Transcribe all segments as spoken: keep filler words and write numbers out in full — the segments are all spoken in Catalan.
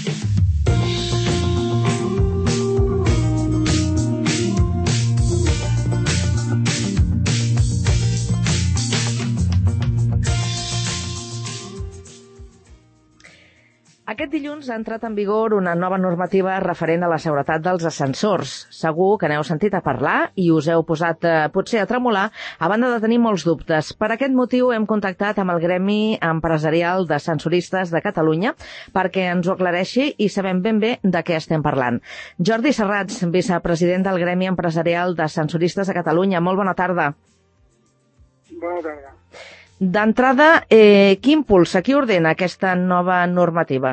Aquest dilluns ha entrat en vigor una nova normativa referent a la seguretat dels ascensors. Segur que n'heu sentit a parlar i us heu posat eh, potser a tremolar a banda de tenir molts dubtes. Per aquest motiu hem contactat amb el Gremi Empresarial d'Ascensoristes de Catalunya perquè ens ho aclareixi i sabem ben bé de què estem parlant. Jordi Serrats, vicepresident del Gremi Empresarial d'Ascensoristes de Catalunya. Molt bona tarda. Bona tarda. D'entrada, eh, qui impulsa, qui ordena aquesta nova normativa?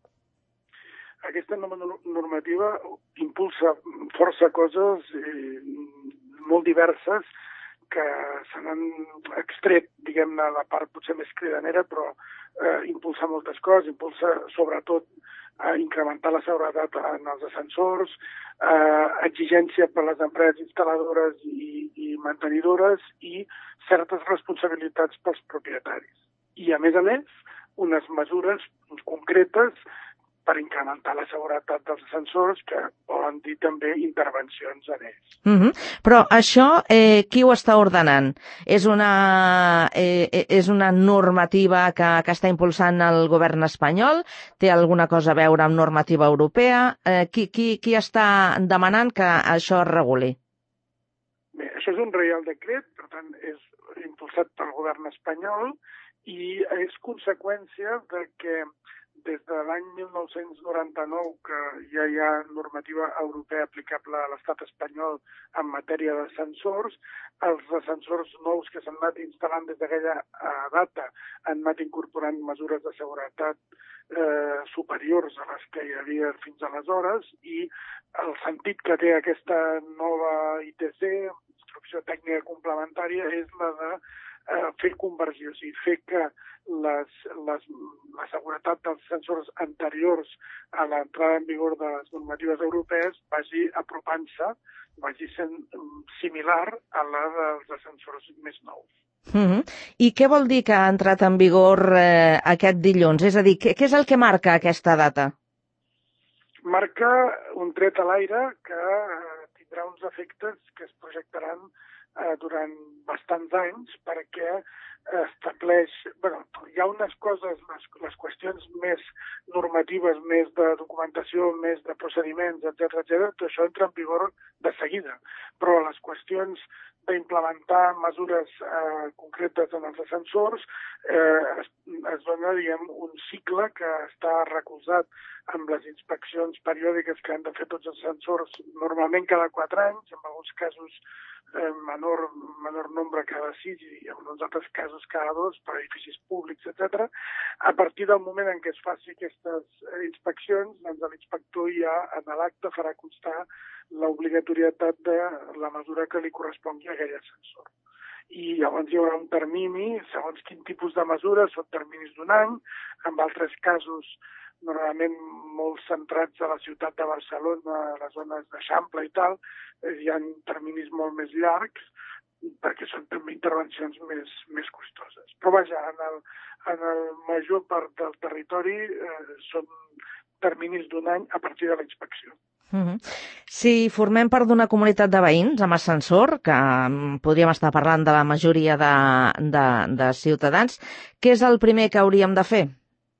Aquesta nova normativa impulsa força coses eh, molt diverses que se n'han extret, diguem-ne, la part potser més cridanera, però eh, impulsa moltes coses, impulsa sobretot a incrementar la seguretat en els ascensors, eh, exigència per a les empreses instal·ladores i, i mantenidores i certes responsabilitats pels propietaris. I, a més a més, unes mesures concretes per incrementar la seguretat dels ascensors, que volen dir també intervencions en ells. Mm-hmm. Però això, eh, qui ho està ordenant? És una, eh, és una normativa que, que està impulsant el govern espanyol? Té alguna cosa a veure amb normativa europea? Eh, qui, qui, qui està demanant que això es reguli? Bé, això és un reial decret, per tant, és impulsat pel govern espanyol i és conseqüència de que des de l'any mil nou-cents noranta-nou, que ja hi ha normativa europea aplicable a l'estat espanyol en matèria d'ascensors, els ascensors nous que s'han anat instal·lant des d'aquella data han anat incorporant mesures de seguretat eh, superiors a les que hi havia fins aleshores i el sentit que té aquesta nova I T C, instrucció tècnica complementària, és la de eh, fer conversió, o sigui, fer que les, les, la seguretat dels sensors anteriors a l'entrada en vigor de les normatives europees vagi apropant-se, vagi sent similar a la dels ascensors més nous. Mm-hmm. I què vol dir que ha entrat en vigor eh, aquest dilluns? És a dir, què, què és el que marca aquesta data? Marca un tret a l'aire que eh, tindrà uns efectes que es projectaran eh, durant bastants anys perquè estableix, bueno, hi ha unes coses, les, les qüestions més normatives, més de documentació, més de procediments, etcètera, etcètera, tot això entra en vigor de seguida. Però les qüestions d'implementar mesures eh, concretes en els ascensors eh, es, es dona, diguem, un cicle que està recolzat amb les inspeccions periòdiques que han de fer tots els ascensors normalment cada quatre anys, en alguns casos eh, menor, menor nombre cada sis i en uns altres casos cada dos per edificis públics, etcètera. A partir del moment en què es faci aquestes inspeccions, doncs l'inspector ja en l'acte farà constar l'obligatorietat de la mesura que li correspongui a aquell ascensor. I llavors hi haurà un termini, segons quin tipus de mesures, són terminis d'un any, en altres casos normalment molt centrats a la ciutat de Barcelona, a les zones d'Eixample i tal, hi ha terminis molt més llargs, perquè són també intervencions més, més costoses. Però vaja, en el, en el major part del territori eh, són terminis d'un any a partir de la inspecció. Mm-hmm. Si formem part d'una comunitat de veïns amb ascensor, que podríem estar parlant de la majoria de, de, de ciutadans, què és el primer que hauríem de fer?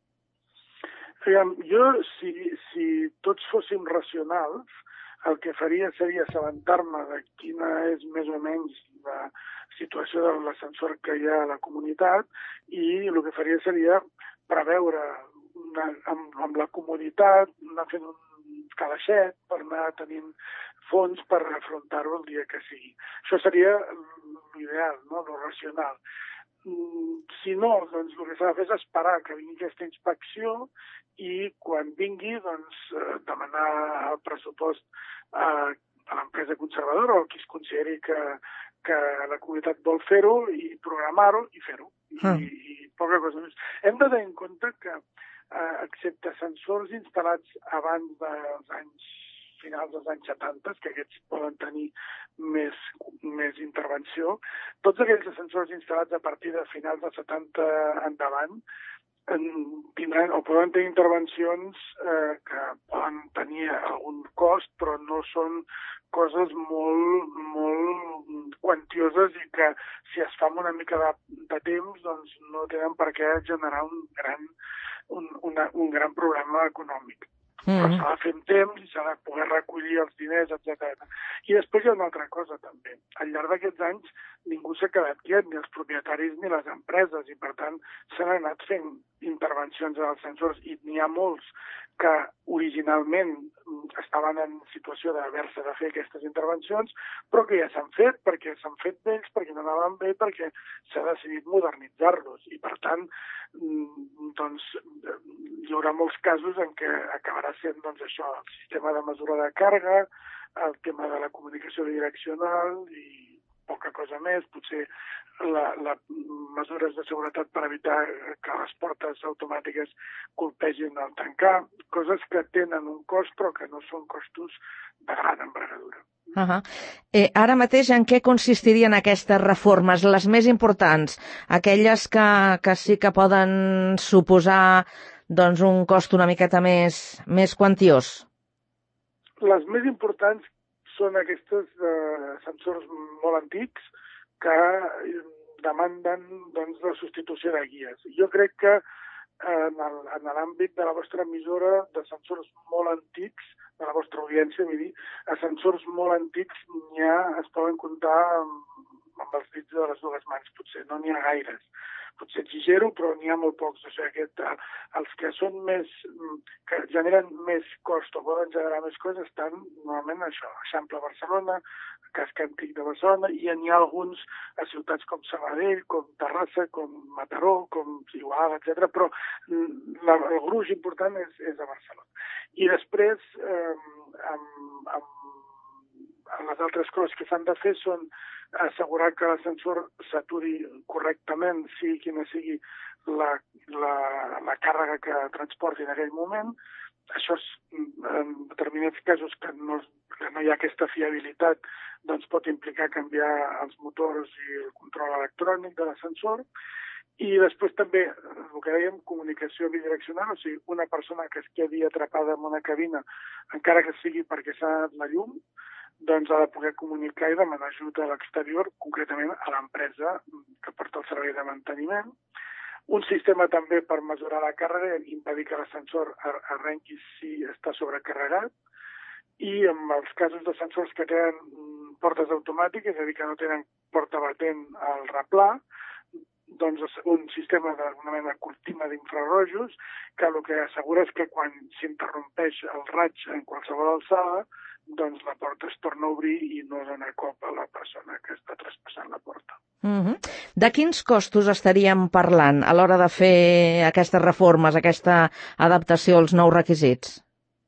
Jo, si, si tots fóssim racionals, el que faria seria assabentar-me de quina és més o menys la situació de l'ascensor que hi ha a la comunitat i el que faria seria preveure una, amb, amb la comoditat, anar fent un calaixet per anar tenint fons per afrontar-ho el dia que sigui. Això seria l'ideal, no? Lo racional. Si no, doncs el que s'ha de fer és esperar que vingui aquesta inspecció i quan vingui, doncs, demanar el pressupost a, a l'empresa conservadora o a qui es consideri que, que la comunitat vol fer-ho i programar-ho i fer-ho. I, mm. i poca cosa més. Hem de tenir en compte que, eh, excepte sensors instal·lats abans dels anys finals dels anys setanta, que aquests poden tenir més, més intervenció, tots aquells ascensors instal·lats a partir de finals dels setanta endavant tindran o poden tenir intervencions eh, que poden tenir algun cost, però no són coses molt, molt quantioses i que si es fa amb una mica de, de temps doncs no tenen per què generar un gran, un, una, un gran problema econòmic. Mm-hmm. Però s'ha de fer amb temps i s'ha de poder recollir els diners, etcètera. I després hi ha una altra cosa també. Al llarg d'aquests anys ningú s'ha quedat quiet, ni els propietaris ni les empreses, i per tant s'han anat fent intervencions en els sensors i n'hi ha molts que originalment estaven en situació d'haver-se de fer aquestes intervencions, però que ja s'han fet, perquè s'han fet vells, perquè no anaven bé, perquè s'ha decidit modernitzar-los. I per tant, doncs, hi haurà molts casos en què acabarà sent doncs, això, el sistema de mesura de càrrega, el tema de la comunicació bidireccional i poca cosa més, potser la, la mesures de seguretat per evitar que les portes automàtiques colpegin al tancar, coses que tenen un cost però que no són costos de gran envergadura. Uh-huh. eh, ara mateix en què consistirien aquestes reformes, les més importants, aquelles que, que sí que poden suposar doncs, un cost una miqueta més, més quantiós? Les més importants són aquests eh, sensors molt antics que demanden doncs, la substitució de guies. Jo crec que en l'àmbit de la vostra emissora de sensors molt antics, de la vostra audiència, vull dir, a sensors molt antics n'hi ha, es poden comptar amb, amb els dits de les dues mans, potser, no n'hi ha gaires. Potser exagero, però n'hi ha molt pocs. O sigui, aquest, els que són més, que generen més cost o poden generar més coses estan normalment això, a Eixample Barcelona, a Casc Antic de Barcelona, i n'hi ha alguns a ciutats com Sabadell, com Terrassa, com Mataró, com Igualada, etcètera, però la, el gruix important és, és a Barcelona. I després, eh, amb, amb les altres coses que s'han de fer són assegurar que l'ascensor s'aturi correctament, sigui quina sigui la, la, la càrrega que transporti en aquell moment. Això és, en determinats casos que no, que no hi ha aquesta fiabilitat, doncs pot implicar canviar els motors i el control electrònic de l'ascensor. I després també, el que dèiem, comunicació bidireccional, o sigui, una persona que es quedi atrapada en una cabina, encara que sigui perquè s'ha anat la llum, doncs ha de poder comunicar i demanar ajuda a l'exterior, concretament a l'empresa que porta el servei de manteniment. Un sistema també per mesurar la càrrega i impedir que l'ascensor arrenqui si està sobrecarregat. I en els casos de sensors que tenen portes automàtiques, és a dir, que no tenen porta batent al replà, doncs un sistema d'alguna mena cortina d'infrarrojos que el que assegura és que quan s'interrompeix el raig en qualsevol alçada, doncs la porta es torna a obrir i no dona cop a la persona que està traspassant la porta. Mm-hmm. De quins costos estaríem parlant a l'hora de fer aquestes reformes, aquesta adaptació als nous requisits?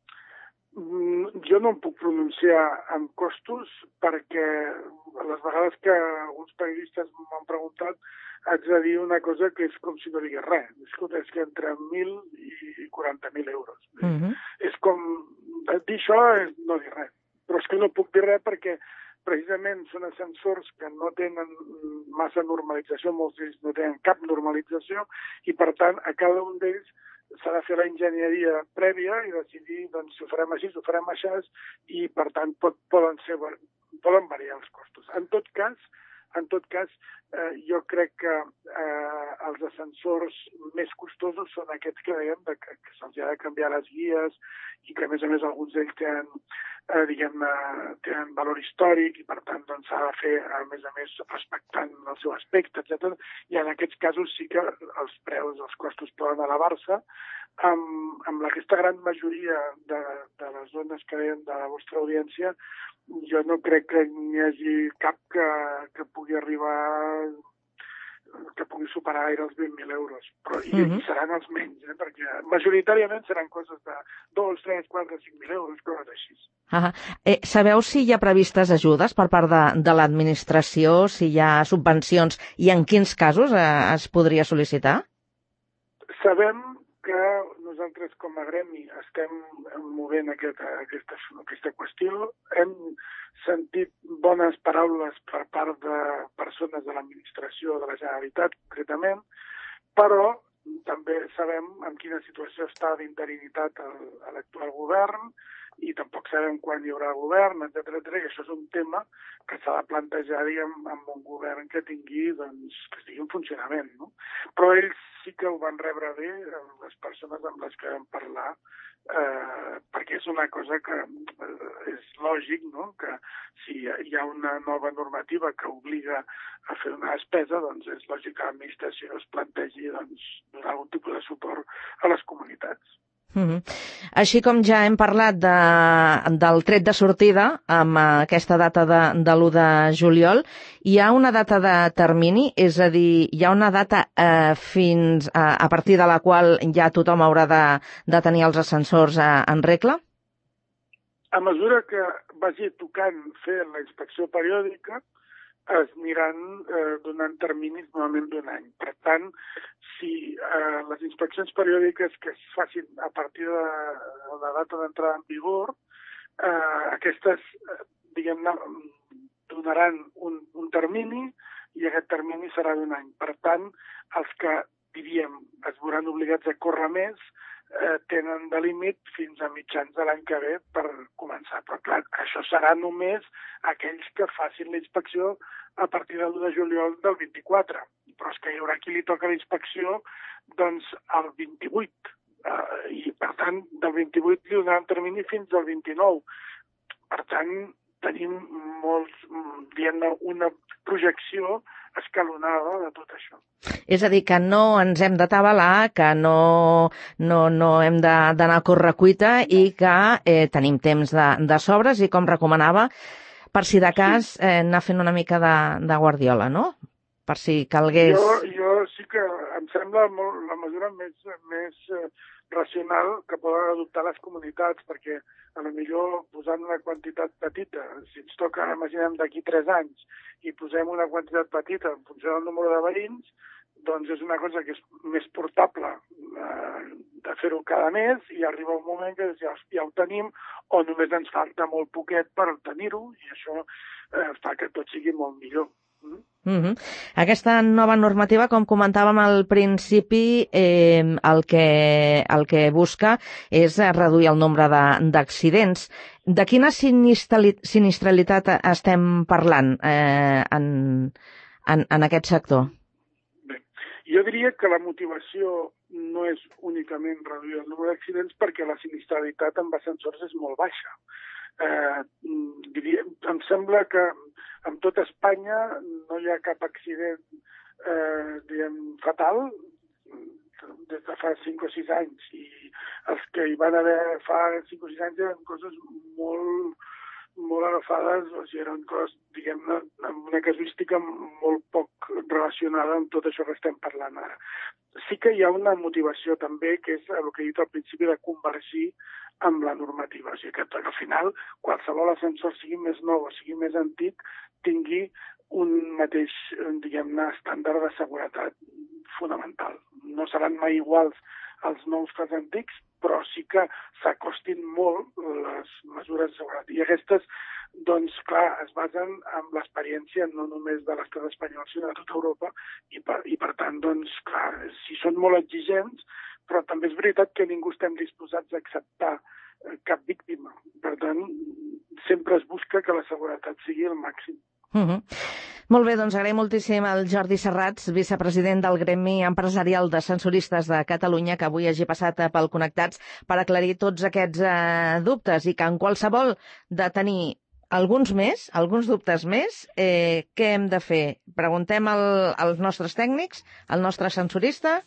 Jo no em puc pronunciar en costos perquè les vegades que alguns periodistes m'han preguntat haig de dir una cosa que és com si no digués res. Escolta, és que entre mil i quaranta mil euros. Mm-hmm. És com... Dir això és no dir res. Però és que no puc dir res perquè precisament són ascensors que no tenen massa normalització, molts d'ells no tenen cap normalització, i per tant a cada un d'ells s'ha de fer la enginyeria prèvia i decidir doncs, si ho farem així, si ho farem així, i per tant pot, poden, ser, poden variar els costos. En tot cas, En tot cas, eh, jo crec que eh, els ascensors més costosos són aquests que dèiem de que, que se'ls ha de canviar les guies i que, a més a més, alguns d'ells tenen, eh, diguem-ne, tenen valor històric i, per tant, doncs, s'ha de fer, a més a més, respectant el seu aspecte, etcètera. I en aquests casos sí que els preus, els costos poden elevar-se. Amb, amb aquesta gran majoria de, de les zones que dèiem de la vostra audiència, jo no crec que n'hi hagi cap que, que pugui arribar, que pugui superar gaire els vint mil euros. Però i, mm-hmm. i seran els menys, eh? Perquè majoritàriament seran coses de dos, tres, quatre, cinc mil euros, coses així. Ah, eh, sabeu si hi ha previstes ajudes per part de, de l'administració, si hi ha subvencions i en quins casos eh, es podria sol·licitar? Sabem que nosaltres com a gremi estem movent aquesta, aquesta, aquesta qüestió. Hem sentit bones paraules per part de persones de l'administració de la Generalitat, concretament, però també sabem en quina situació està d'interinitat l'actual govern i tampoc sabem quan hi haurà govern, etcètera, etcètera, i això és un tema que s'ha de plantejar, diguem, amb un govern que tingui, doncs, que estigui en funcionament, no? Però ells sí que ho van rebre bé, les persones amb les que vam parlar, eh, perquè és una cosa que eh, és lògic, no?, que si hi ha una nova normativa que obliga a fer una despesa, doncs és lògic que l'administració es plantegi, doncs, donar algun tipus de suport a les comunitats. Mm-hmm. Així com ja hem parlat de, del tret de sortida amb aquesta data de, de l'u de juliol, hi ha una data de termini? És a dir, hi ha una data eh, fins a, a partir de la qual ja tothom haurà de, de tenir els ascensors eh, en regla? A mesura que vagi tocant fer la inspecció periòdica, es aniran eh, donant terminis normalment d'un any. Per tant, si eh, les inspeccions periòdiques que es facin a partir de la data d'entrada en vigor, eh, aquestes, eh, diguem-ne, donaran un, un termini i aquest termini serà d'un any. Per tant, els que, diríem, es veuran obligats a córrer més, eh, tenen de límit fins a mitjans de l'any que ve per començar. Però, clar, això serà només aquells que facin la inspecció a partir de l'u de juliol del vint-i-quatre. Però és que hi haurà qui li toca la inspecció doncs, el vint-i-vuit. Eh, I, per tant, del vint-i-vuit li donaran termini fins al vint-i-nou. Per tant, tenim molts, diguem-ne, una projecció escalonada de tot això. És a dir, que no ens hem d'atabalar, que no, no, no hem d'anar a correcuita i que eh, tenim temps de, de sobres i, com recomanava, per si de cas eh, anar fent una mica de, de guardiola, no? Per si calgués... Jo, jo sí que em sembla molt, la mesura més, més eh, racional que poden adoptar les comunitats, perquè a lo millor posant una quantitat petita, si ens toca, imaginem, d'aquí tres anys, i posem una quantitat petita en funció del número de veïns, doncs és una cosa que és més portable eh, de fer-ho cada mes i arriba un moment que ja, ja ho tenim o només ens falta molt poquet per tenir-ho i això eh, fa que tot sigui molt millor. Mm? Mm-hmm. Aquesta nova normativa, com comentàvem al principi, eh, el, que, el que busca és reduir el nombre d'accidents. De, de quina sinistralitat estem parlant eh, en, en, en aquest sector? Bé, jo diria que la motivació no és únicament reduir el nombre d'accidents perquè la sinistralitat amb ascensors és molt baixa. Eh, diria, em sembla que en tot Espanya no hi ha cap accident eh, diguem, fatal des de fa cinc o sis anys i els que hi van haver fa cinc o sis anys eren coses molt, molt agafades, o sigui, eren coses, diguem-ne, amb una casuística molt poc relacionada amb tot això que estem parlant ara. Sí que hi ha una motivació també, que és el que he dit al principi, de convergir amb la normativa. O sigui que al final qualsevol ascensor, sigui més nou o sigui més antic, tingui un mateix, diguem-ne, estàndard de seguretat fonamental. No seran mai iguals els nous que els antics, però sí que s'acostin molt les mesures de seguretat. I aquestes, doncs, clar, es basen en l'experiència no només de l'estat espanyol, sinó de tota Europa, i per, i per tant, doncs, clar, si són molt exigents, però també és veritat que ningú estem disposats a acceptar cap víctima. Per tant, sempre es busca que la seguretat sigui el màxim. Uh-huh. Molt bé, doncs agraïm moltíssim al Jordi Serrats, vicepresident del Gremi Empresarial d'Ascensoristes de Catalunya, que avui hagi passat pel Connectats per aclarir tots aquests eh, dubtes i que en qualsevol de tenir alguns més, alguns dubtes més, eh, què hem de fer? Preguntem al, als nostres tècnics, al nostre ascensorista?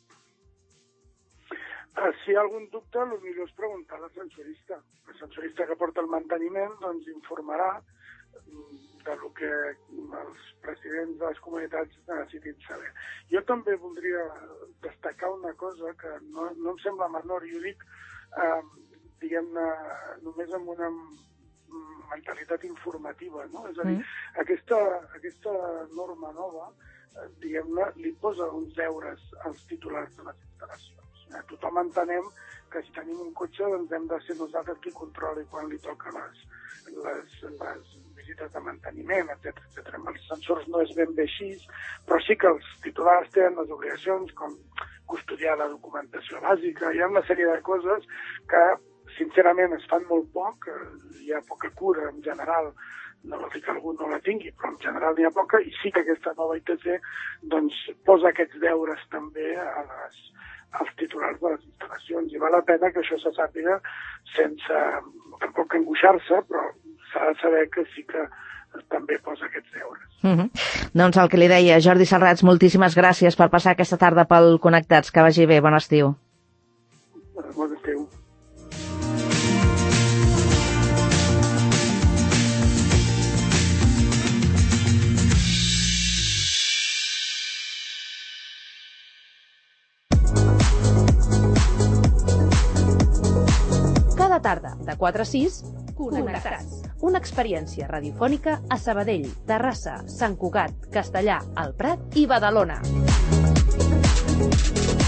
Si hi ha algun dubte, el millor és preguntar a l'ascensorista. L'ascensorista que porta el manteniment doncs informarà del que els presidents de les comunitats necessitin saber. Jo també voldria destacar una cosa que no, no em sembla menor, i ho dic, eh, diguem-ne, només amb una mentalitat informativa, no? És a dir, mm. aquesta, aquesta norma nova, eh, diguem-ne, li posa uns deures als titulars de les instal·lacions. Eh, tothom entenem que si tenim un cotxe doncs hem de ser nosaltres qui controli quan li toca les, les, les visites de manteniment, etcètera etcètera. Amb els ascensors no és ben bé així, però sí que els titulars tenen les obligacions com custodiar la documentació bàsica. Hi ha una sèrie de coses que, sincerament, es fan molt poc, hi ha poca cura en general, no vol dir que algú no la tingui, però en general n'hi ha poca, i sí que aquesta nova I T C doncs, posa aquests deures també a les, als titulars de les instal·lacions, i val la pena que això se sàpiga sense tampoc angoixar-se, però s'ha de saber que sí que també posa aquests deures. Mm-hmm. Doncs el que li deia, Jordi Serrats, moltíssimes gràcies per passar aquesta tarda pel Connectats. Que vagi bé, bon estiu. Bon estiu. Cada tarda, de quatre a sis, Connectats. Una experiència radiofònica a Sabadell, Terrassa, Sant Cugat, Castellà, El Prat i Badalona.